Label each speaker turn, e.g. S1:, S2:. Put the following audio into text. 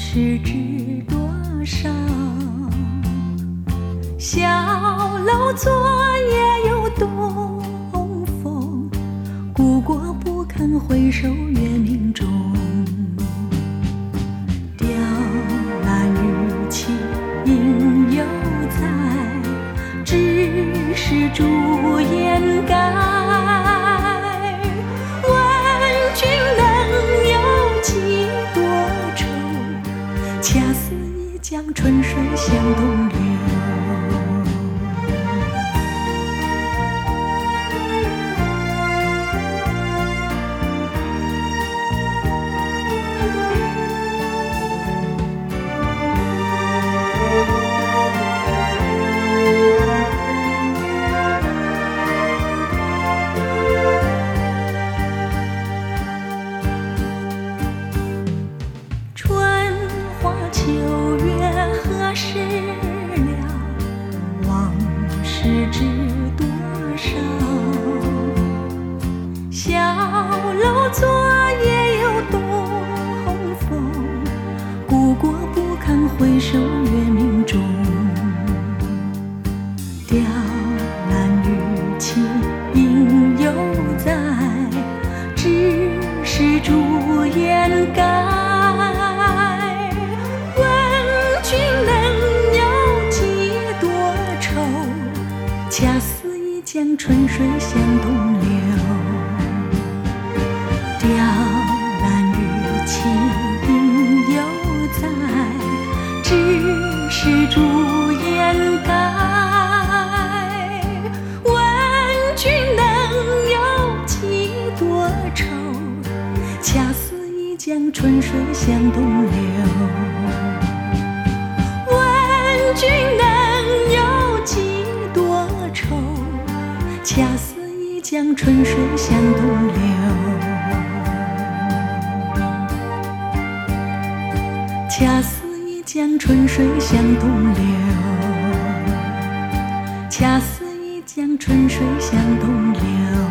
S1: 是知多少？小楼昨夜有东风，故国不堪回首月明中。雕栏玉砌应犹在，只是朱颜改。问君能有几多愁？恰似一江春水向东流。秋月何时了？往事知多少？小楼昨夜有东风，故国不堪回首月明中。雕栏玉砌应犹在，只是朱颜改。恰似一江春水向东流。雕栏玉砌应犹在，只是朱颜改。问君能有几多愁？恰似一江春水向东流。问君能有几多愁？恰似一江春水向东流。恰似一江春水向东流。恰似一江春水向东流。